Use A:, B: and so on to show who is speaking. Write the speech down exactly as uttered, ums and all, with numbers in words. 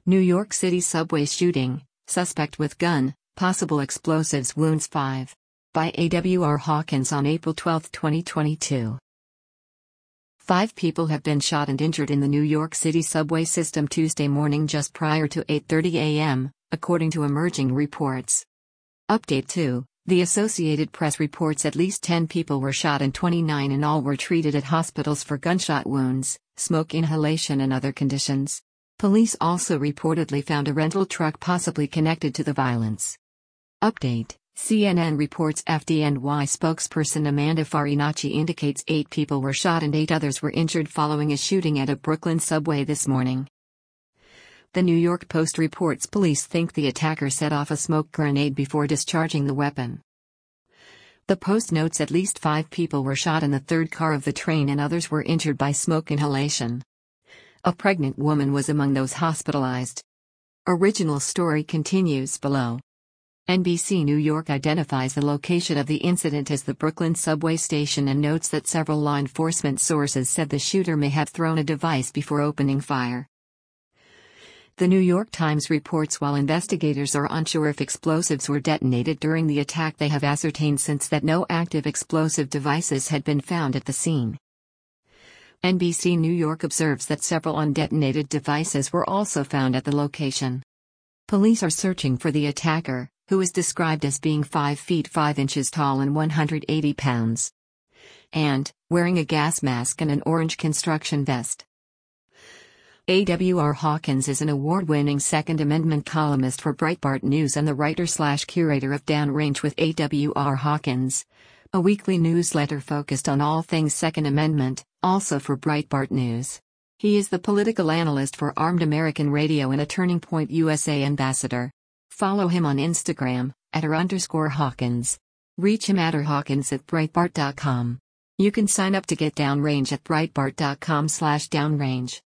A: New York City subway shooting, suspect with gun, possible explosives wounds five. By A W R Hawkins on April twelfth, twenty twenty-two. Five people have been shot and injured in the New York City subway system Tuesday morning just prior to eight thirty a m, according to emerging reports. Update two. The Associated Press reports at least ten people were shot and twenty-nine in all were treated at hospitals for gunshot wounds, smoke inhalation and other conditions. Police also reportedly found a rental truck possibly connected to the violence. Update. C N N reports F D N Y spokesperson Amanda Farinacci indicates eight people were shot and eight others were injured following a shooting at a Brooklyn subway this morning. The New York Post reports police think the attacker set off a smoke grenade before discharging the weapon. The Post notes at least five people were shot in the third car of the train and others were injured by smoke inhalation. A pregnant woman was among those hospitalized. Original story continues below. N B C New York identifies the location of the incident as the Brooklyn subway station and notes that several law enforcement sources said the shooter may have thrown a device before opening fire. The New York Times reports while investigators are unsure if explosives were detonated during the attack, they have ascertained since that no active explosive devices had been found at the scene. N B C New York observes that several undetonated devices were also found at the location. Police are searching for the attacker, who is described as being five feet five inches tall and one hundred eighty pounds, and wearing a gas mask and an orange construction vest. A W R Hawkins is an award-winning Second Amendment columnist for Breitbart News and the writer-slash-curator of Downrange with A W R Hawkins, a weekly newsletter focused on all things Second Amendment, also for Breitbart News. He is the political analyst for Armed American Radio and a Turning Point U S A ambassador. Follow him on Instagram, at r underscore Hawkins. Reach him at r Hawkins at Breitbart dot com. You can sign up to get Downrange at Breitbart dot com slash Downrange.